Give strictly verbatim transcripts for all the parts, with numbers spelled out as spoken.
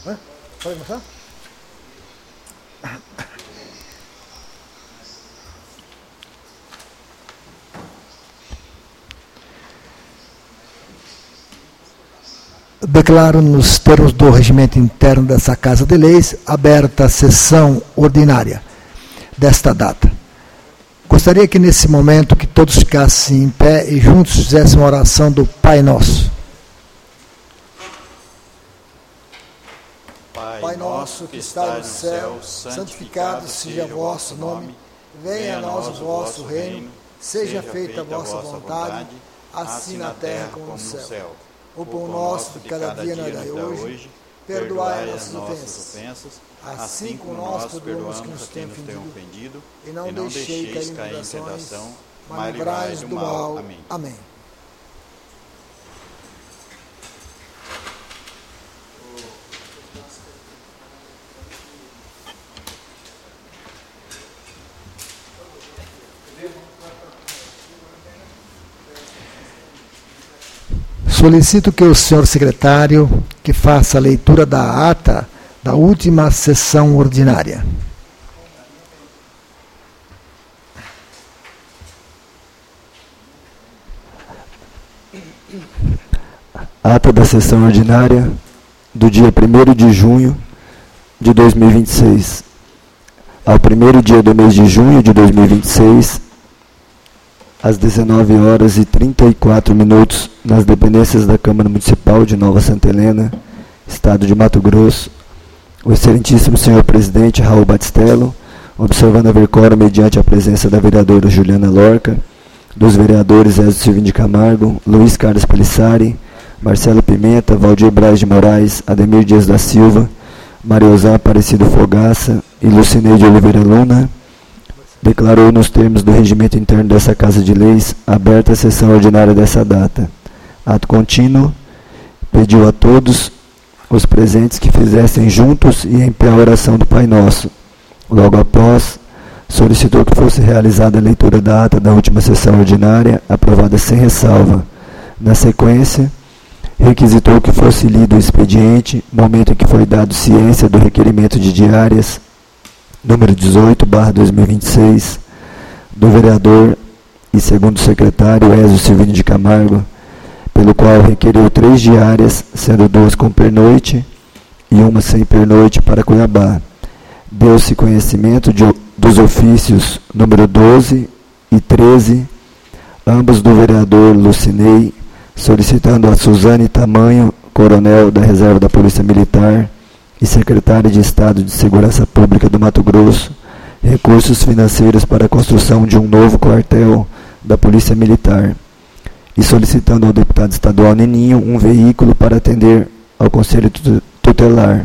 Hã? Pode começar? Declaro, nos termos do regimento interno dessa Casa de Leis, aberta a sessão ordinária desta data. Gostaria que, nesse momento, que todos ficassem em pé e juntos fizessem uma oração do Pai Nosso. Pai nosso que está no céu, santificado seja o vosso nome. Venha a nós o vosso reino. Seja feita a vossa vontade, assim na terra como no céu. O pão nosso de cada dia nos dai hoje. Perdoai as nossas ofensas, assim como nós perdoamos que nos têm ofendido. E não deixeis cair em tentação, mas livrai-nos do mal. Amém. Amém. Solicito que o senhor secretário que faça a leitura da ata da última sessão ordinária. Ata da sessão ordinária do dia primeiro de junho de dois mil e vinte e seis. Ao primeiro dia do mês de junho de dois mil e vinte e seis, às dezenove horas e trinta e quatro minutos, nas dependências da Câmara Municipal de Nova Santa Helena, Estado de Mato Grosso, o excelentíssimo senhor presidente Raul Batistello, observando a vercora mediante a presença da vereadora Juliana Lorca, dos vereadores Ezio Silvino de Camargo, Luiz Carlos Pelissari, Marcelo Pimenta, Valdir Braz de Moraes, Ademir Dias da Silva, Mariosá Aparecido Fogaça e Lucineide Oliveira Luna, declarou nos termos do regimento interno dessa Casa de Leis aberta a sessão ordinária dessa data. Ato contínuo, pediu a todos os presentes que fizessem juntos e em pé a oração do Pai Nosso. Logo após, solicitou que fosse realizada a leitura da ata da última sessão ordinária, aprovada sem ressalva. Na sequência, requisitou que fosse lido o expediente, momento em que foi dado ciência do requerimento de diárias número dezoito, barra dois mil e vinte e seis, do vereador e segundo secretário Ezio Silvino de Camargo, pelo qual requeriu três diárias, sendo duas com pernoite e uma sem pernoite para Cuiabá. Deu-se conhecimento de, dos ofícios número doze e treze, ambos do vereador Lucinei, solicitando a Suzane Tamanho, coronel da Reserva da Polícia Militar, e secretária de Estado de Segurança Pública do Mato Grosso, recursos financeiros para a construção de um novo quartel da Polícia Militar, e solicitando ao deputado estadual Neninho um veículo para atender ao Conselho Tutelar.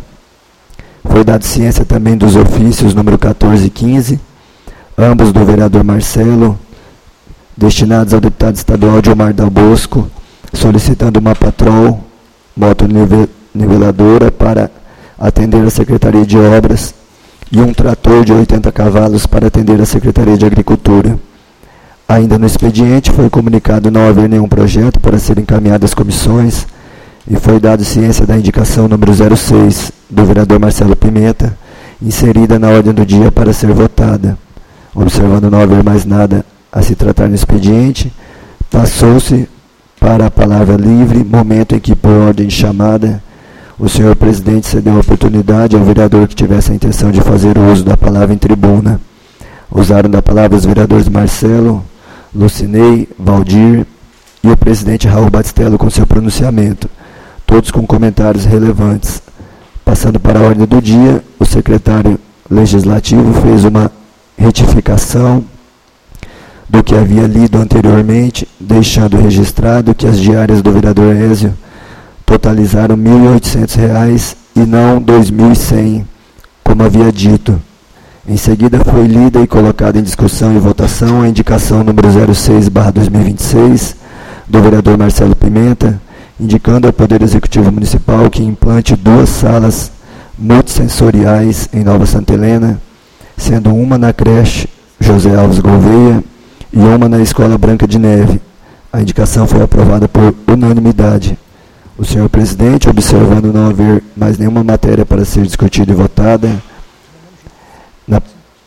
Foi dado ciência também dos ofícios número catorze e quinze, ambos do vereador Marcelo, destinados ao deputado estadual Gilmar Dal Bosco, solicitando uma patrol, moto niveladora para atender a Secretaria de Obras e um trator de oitenta cavalos para atender a Secretaria de Agricultura. Ainda no expediente foi comunicado não haver nenhum projeto para ser encaminhado às comissões e foi dado ciência da indicação número zero seis do vereador Marcelo Pimenta, inserida na ordem do dia para ser votada. Observando não haver mais nada a se tratar no expediente, passou-se para a palavra livre, momento em que, por ordem de chamada, o senhor presidente cedeu a oportunidade ao vereador que tivesse a intenção de fazer uso da palavra em tribuna. Usaram da palavra os vereadores Marcelo, Lucinei, Valdir e o presidente Raul Batistello com seu pronunciamento, todos com comentários relevantes. Passando para a ordem do dia, o secretário legislativo fez uma retificação do que havia lido anteriormente, deixando registrado que as diárias do vereador Ezio totalizaram mil e oitocentos reais e não dois mil e cem, como havia dito. Em seguida foi lida e colocada em discussão e votação a indicação número zero seis barra dois mil e vinte e seis do vereador Marcelo Pimenta, indicando ao Poder Executivo Municipal que implante duas salas multissensoriais em Nova Santa Helena, sendo uma na creche José Alves Gouveia e uma na Escola Branca de Neve. A indicação foi aprovada por unanimidade. O senhor presidente, observando não haver mais nenhuma matéria para ser discutida e votada, na,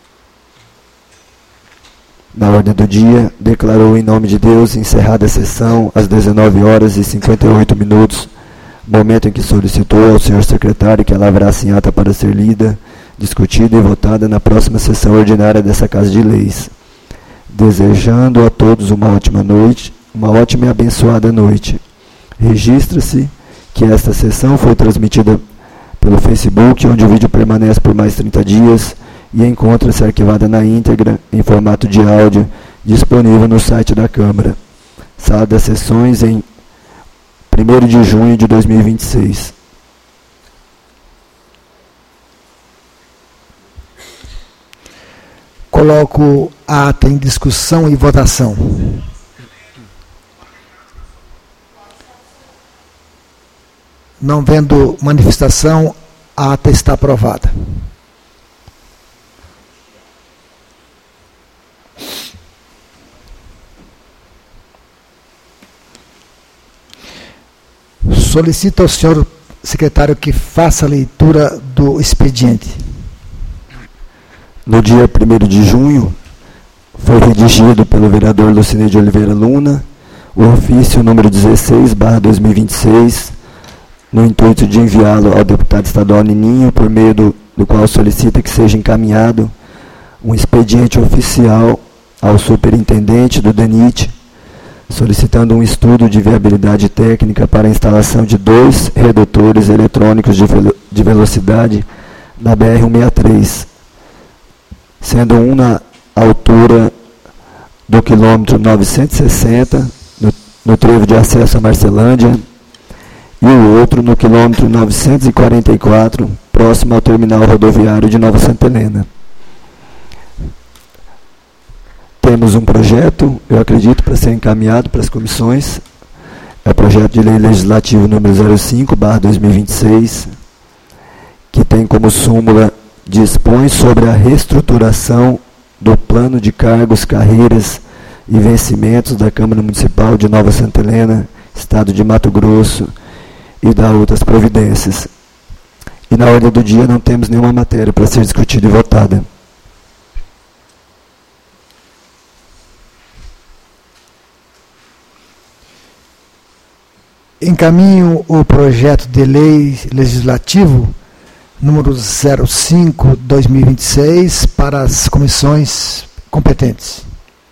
na ordem do dia, declarou em nome de Deus encerrada a sessão às dezenove horas e cinquenta e oito minutos, momento em que solicitou ao senhor secretário que ela lavrasse em ata para ser lida, discutida e votada na próxima sessão ordinária dessa Casa de Leis. Desejando a todos uma ótima noite, uma ótima e abençoada noite. Registra-se que esta sessão foi transmitida pelo Facebook, onde o vídeo permanece por mais trinta dias e encontra-se arquivada na íntegra, em formato de áudio, disponível no site da Câmara. Sala das sessões em primeiro de junho de dois mil e vinte e seis. Coloco a ata em discussão e votação. Não vendo manifestação, a ata está aprovada. Solicito ao senhor secretário que faça a leitura do expediente. No dia primeiro de junho, foi redigido pelo vereador Lucinei de Oliveira Luna o ofício número dezesseis barra dois mil e vinte e seis, no intuito de enviá-lo ao deputado estadual Nininho, por meio do, do qual solicita que seja encaminhado um expediente oficial ao superintendente do DENIT, solicitando um estudo de viabilidade técnica para a instalação de dois redutores eletrônicos de, velo, de velocidade na B R cento e sessenta e três, sendo um na altura do quilômetro novecentos e sessenta, no, no trevo de acesso a Marcelândia, e o outro no quilômetro novecentos e quarenta e quatro, próximo ao terminal rodoviário de Nova Santa Helena. Temos um projeto, eu acredito, para ser encaminhado para as comissões. É o projeto de lei legislativo número zero cinco barra dois mil e vinte e seis, que tem como súmula: dispõe sobre a reestruturação do plano de cargos, carreiras e vencimentos da Câmara Municipal de Nova Santa Helena, Estado de Mato Grosso, e dá outras providências. E na ordem do dia não temos nenhuma matéria para ser discutida e votada. Encaminho o projeto de lei legislativo número zero cinco barra dois mil e vinte e seis para as comissões competentes.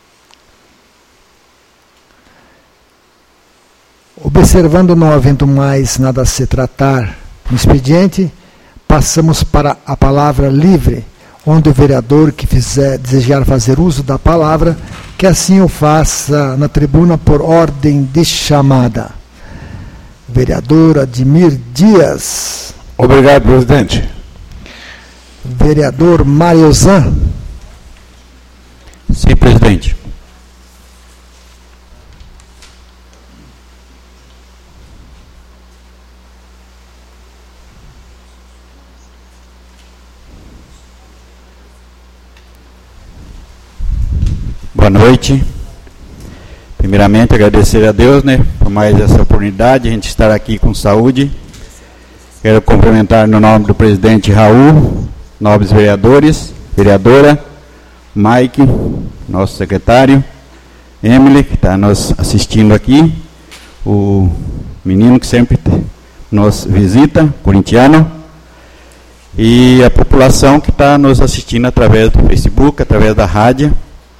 Observando não havendo mais nada a se tratar no expediente, passamos para a palavra livre, onde o vereador que fizer, desejar fazer uso da palavra, que assim o faça na tribuna por ordem de chamada. Vereador Admir Dias. Obrigado, presidente. Vereador Mariozan. Sim, presidente. Boa noite. Primeiramente, agradecer a Deus, né, por mais essa oportunidade de a gente estar aqui com saúde. Quero cumprimentar no nome do presidente Raul, nobres vereadores, vereadora, Mike, nosso secretário, Emily, que está nos assistindo aqui, o menino que sempre nos visita, corintiano, e a população que está nos assistindo através do Facebook, através da rádio.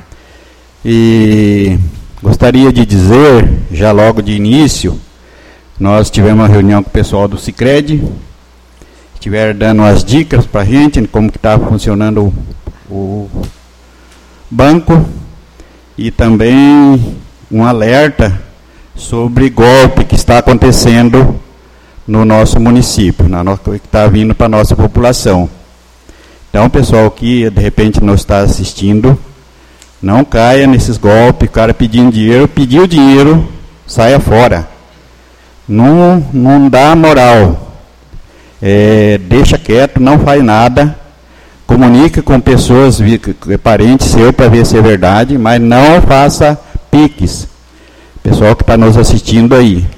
E gostaria de dizer, já logo de início, nós tivemos uma reunião com o pessoal do Sicredi, estiveram dando as dicas para a gente, como que estava funcionando o, o banco, e também um alerta sobre golpe que está acontecendo no nosso município, na no, que está vindo para a nossa população. Então, pessoal que de repente não está assistindo, não caia nesses golpes, o cara pedindo dinheiro, pediu dinheiro, saia fora. Não, não dá moral. É, deixa quieto, não faz nada. Comunica com pessoas, parentes seus, para ver se é verdade, mas não faça piques. Pessoal que está nos assistindo aí.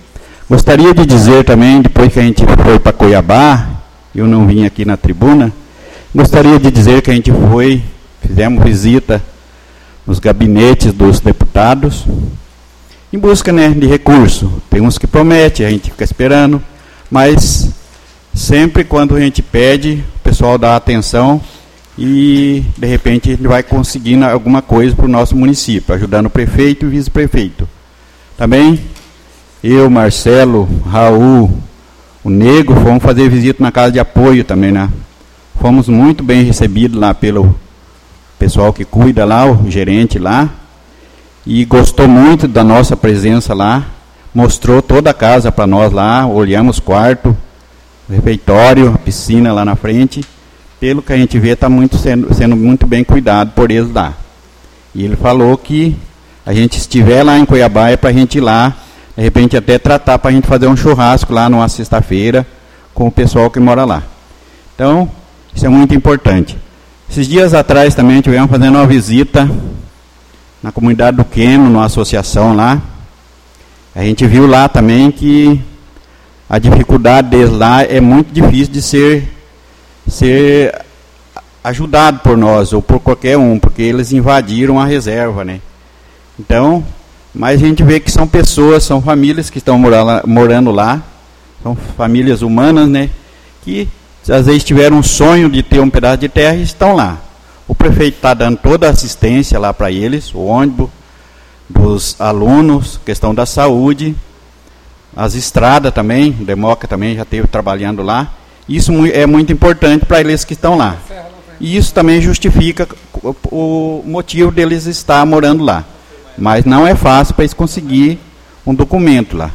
Gostaria de dizer também, depois que a gente foi para Cuiabá, eu não vim aqui na tribuna, gostaria de dizer que a gente foi, fizemos visita nos gabinetes dos deputados, em busca, né, de recurso. Tem uns que prometem, a gente fica esperando, mas sempre quando a gente pede, o pessoal dá atenção e, de repente, a gente vai conseguindo alguma coisa para o nosso município, ajudando o prefeito e o vice-prefeito. Também, eu, Marcelo, Raul, o Nego, fomos fazer visita na casa de apoio também, né? Fomos muito bem recebidos lá pelo pessoal que cuida lá, o gerente lá, e gostou muito da nossa presença lá, mostrou toda a casa para nós lá, olhamos o quarto, o refeitório, a piscina lá na frente. Pelo que a gente vê, está muito sendo, sendo muito bem cuidado por eles lá. E ele falou que a gente estiver lá em Cuiabá é para a gente ir lá, de repente até tratar para a gente fazer um churrasco lá numa sexta-feira com o pessoal que mora lá. Então, isso é muito importante. Esses dias atrás também tivemos fazendo uma visita na comunidade do Queno, numa associação lá. A gente viu lá também que a dificuldade deles lá é muito difícil de ser, ser ajudado por nós ou por qualquer um, porque eles invadiram a reserva, né? Então, mas a gente vê que são pessoas, são famílias que estão morando, morando lá, são famílias humanas, né? Que às vezes tiveram um sonho de ter um pedaço de terra e estão lá. O prefeito está dando toda a assistência lá para eles, o ônibus dos alunos, questão da saúde, as estradas também, o Democa também já esteve trabalhando lá. Isso é muito importante para eles que estão lá. E isso também justifica o motivo deles estar morando lá. Mas não é fácil para eles conseguir um documento lá.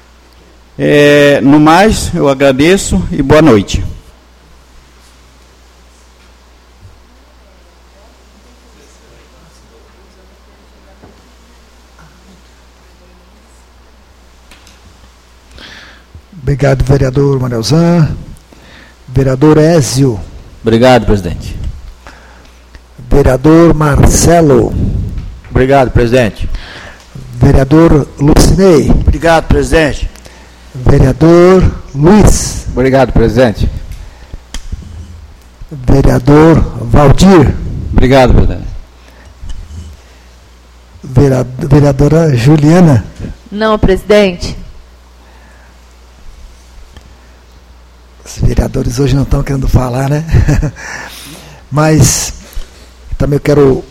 É, no mais, eu agradeço e boa noite. Obrigado, vereador Manelzan. Vereador Ézio. Obrigado, presidente. Vereador Marcelo. Obrigado, presidente. Vereador Lucinei. Obrigado, presidente. Vereador Luiz. Obrigado, presidente. Vereador Valdir. Obrigado, presidente. Vereadora Juliana. Não, presidente. Os vereadores hoje não estão querendo falar, né? Mas também eu quero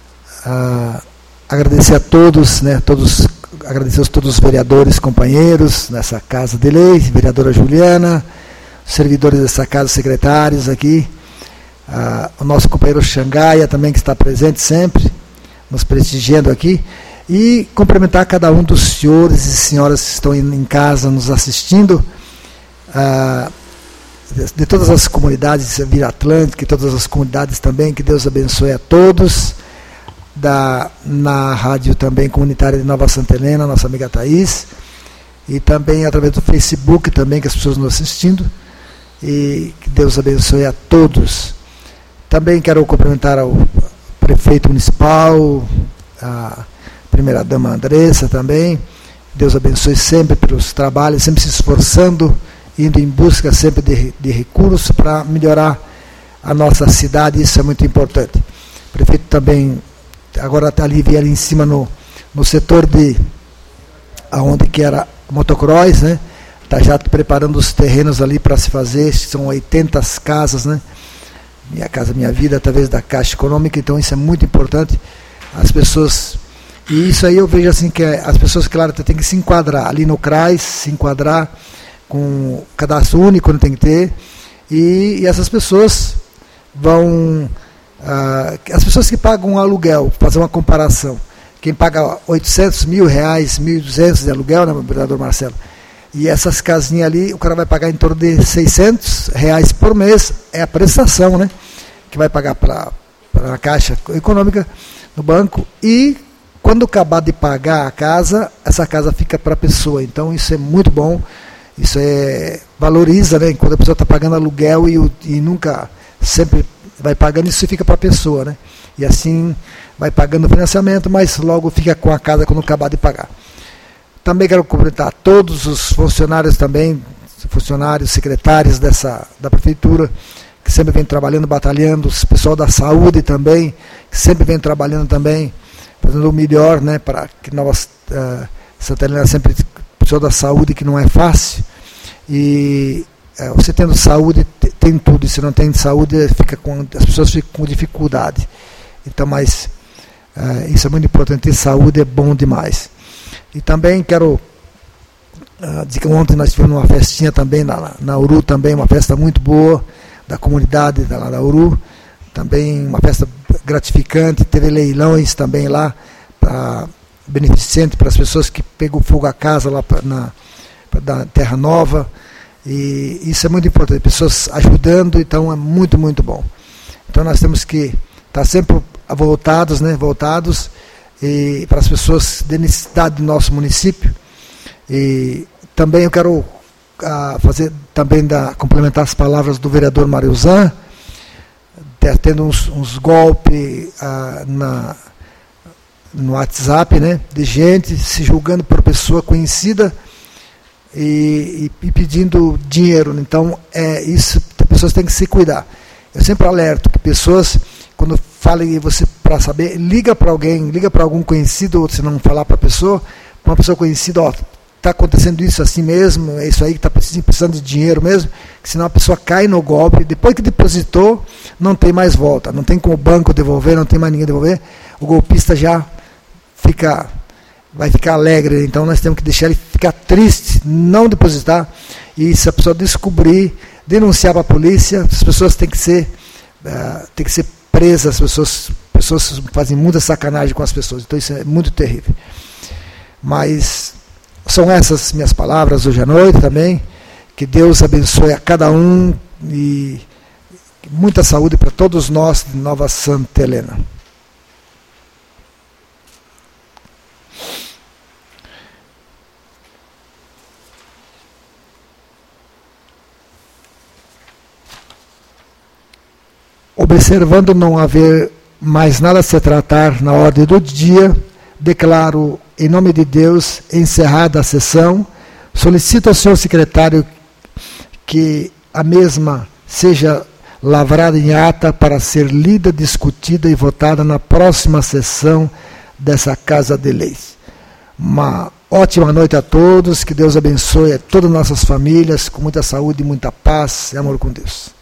uh, agradecer a todos, né? Todos, agradecer a todos os vereadores, companheiros nessa Casa de Lei, vereadora Juliana, servidores dessa casa, secretários aqui, uh, o nosso companheiro Xangaia também, que está presente sempre, nos prestigiando aqui, e cumprimentar cada um dos senhores e senhoras que estão em casa nos assistindo, uh, de todas as comunidades, Vila Atlântica e todas as comunidades também, que Deus abençoe a todos, da, na rádio também comunitária de Nova Santa Helena, nossa amiga Thaís, e também através do Facebook também, que as pessoas nos assistindo, e que Deus abençoe a todos. Também quero cumprimentar ao prefeito municipal, a primeira-dama Andressa também, Deus abençoe sempre pelos trabalhos, sempre se esforçando, indo em busca sempre de, de recursos para melhorar a nossa cidade, isso é muito importante. O prefeito também, agora está ali, ali em cima no, no setor de, aonde que era motocross, né? Está já preparando os terrenos ali para se fazer, são oitenta casas, né? Minha Casa Minha Vida, através da Caixa Econômica, então isso é muito importante. As pessoas, e isso aí eu vejo assim, que as pessoas, claro, têm que se enquadrar ali no C R A S, se enquadrar com cadastro único, não tem que ter, e, e essas pessoas vão, ah, as pessoas que pagam um aluguel, fazer uma comparação, quem paga oitocentos mil reais, mil e duzentos de aluguel, né, vereador Marcelo, e essas casinhas ali, o cara vai pagar em torno de seiscentos reais por mês, é a prestação, né, que vai pagar para a Caixa Econômica, no banco, e quando acabar de pagar a casa, essa casa fica para a pessoa, então isso é muito bom. Isso é, valoriza, né? Quando a pessoa está pagando aluguel e, e nunca, sempre vai pagando, isso fica para a pessoa, né? E assim vai pagando o financiamento, mas logo fica com a casa quando acabar de pagar. Também quero cumprimentar todos os funcionários também, funcionários, secretários dessa, da Prefeitura, que sempre vem trabalhando, batalhando, o pessoal da saúde também, que sempre vem trabalhando também, fazendo o melhor, né, para que nós, uh, Santa Helena sempre, o pessoal da saúde, que não é fácil, e uh, você tendo saúde, tem tudo, e se não tem saúde, fica com, as pessoas ficam com dificuldade. Então, mas uh, isso é muito importante, e saúde é bom demais. E também quero uh, dizer que ontem nós tivemos uma festinha também na, na Uru, também uma festa muito boa, da comunidade da, da Uru, também uma festa gratificante, teve leilões também lá, pra, beneficente para as pessoas que pegam fogo a casa lá pra, na pra, da Terra Nova, e isso é muito importante, pessoas ajudando, então é muito, muito bom. Então nós temos que estar sempre voltados, né, voltados e, para as pessoas de necessidade do nosso município. E também eu quero a fazer também da, complementar as palavras do vereador Mariuzan, tendo uns, uns golpes ah, na, no WhatsApp, né, de gente se julgando por pessoa conhecida e, e, e pedindo dinheiro. Então, é isso, as pessoas têm que se cuidar. Eu sempre alerto que pessoas, quando falem você para saber, liga para alguém, liga para algum conhecido, ou se não falar para a pessoa, para uma pessoa conhecida, ó, está acontecendo isso assim mesmo, é isso aí que está precisando de dinheiro mesmo, que senão a pessoa cai no golpe, depois que depositou, não tem mais volta, não tem como o banco devolver, não tem mais ninguém devolver, o golpista já fica, vai ficar alegre, então nós temos que deixar ele ficar triste, não depositar, e se a pessoa descobrir, denunciar para a polícia, as pessoas têm que ser, uh, têm que ser presas, as pessoas, pessoas fazem muita sacanagem com as pessoas, então isso é muito terrível. Mas são essas minhas palavras hoje à noite também. Que Deus abençoe a cada um e muita saúde para todos nós de Nova Santa Helena. Observando não haver mais nada a se tratar na ordem do dia, declaro, em nome de Deus, encerrada a sessão. Solicito ao senhor secretário que a mesma seja lavrada em ata para ser lida, discutida e votada na próxima sessão dessa Casa de Leis. Uma ótima noite a todos, que Deus abençoe a todas as nossas famílias, com muita saúde, muita paz e amor com Deus.